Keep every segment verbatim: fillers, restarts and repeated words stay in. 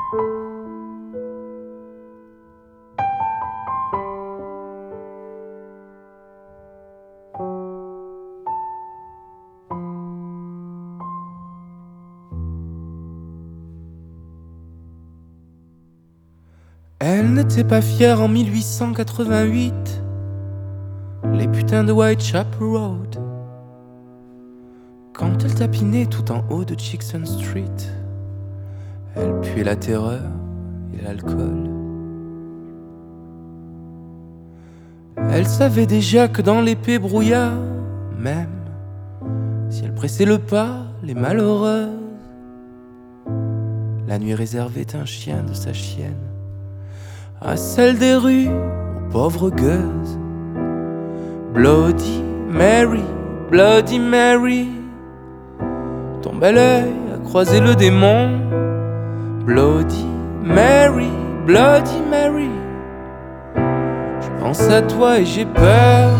Elle n'était pas fière en mille huit cent quatre-vingt-huit, les putains de Whitechapel Road, quand elle tapinait tout en haut de Jackson Street. Elle puait la terreur et l'alcool. Elle savait déjà que dans l'épais brouillard, même si elle pressait le pas, les malheureuses, la nuit réservait un chien de sa chienne à celle des rues, aux pauvres gueuses. Bloody Mary, Bloody Mary, ton bel œil a croisé le démon. Bloody Mary, Bloody Mary, je pense à toi et j'ai peur.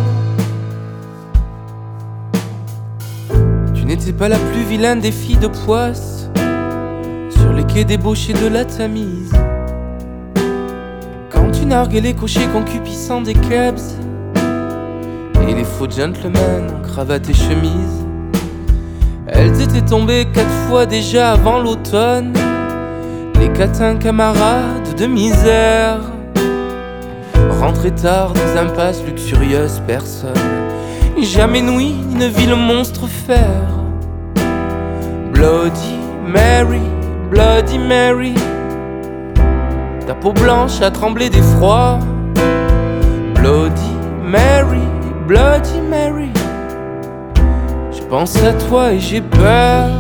Tu n'étais pas la plus vilaine des filles de poisse sur les quais débauchés de la Tamise, quand tu narguais les cochers concupiscents des cabs et les faux gentlemen en cravate et chemise. Elles étaient tombées quatre fois déjà avant l'automne, les catins camarades de misère, rentrés tard des impasses luxurieuses, personne jamais noué ni ne vit le monstre faire. Bloody Mary, Bloody Mary, ta peau blanche a tremblé d'effroi. Bloody Mary, Bloody Mary, je pense à toi et j'ai peur.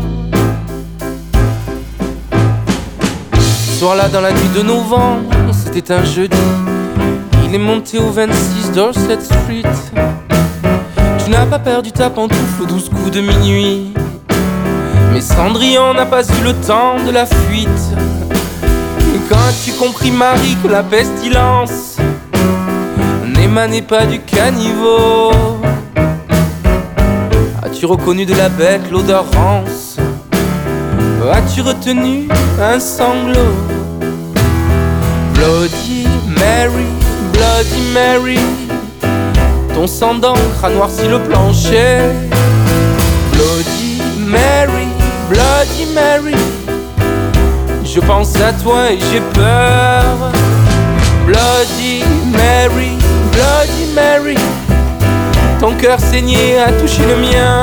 Ce soir-là, dans la nuit de novembre, c'était un jeudi, il est monté au vingt-six Dorset Street. Tu n'as pas perdu ta pantoufle aux douze coups de minuit, mais Cendrillon n'a pas eu le temps de la fuite. Et quand as-tu compris, Marie, que la pestilence n'émanait pas du caniveau? As-tu reconnu de la bête l'odeur rance? As-tu retenu un sanglot? Bloody Mary, Bloody Mary, ton sang d'encre a noirci le plancher. Bloody Mary, Bloody Mary, je pense à toi et j'ai peur. Bloody Mary, Bloody Mary, ton cœur saigné a touché le mien.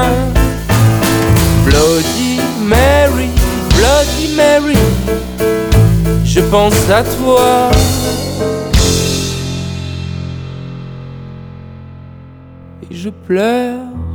Bloody Mary, Bloody Mary, je pense à toi et je pleure.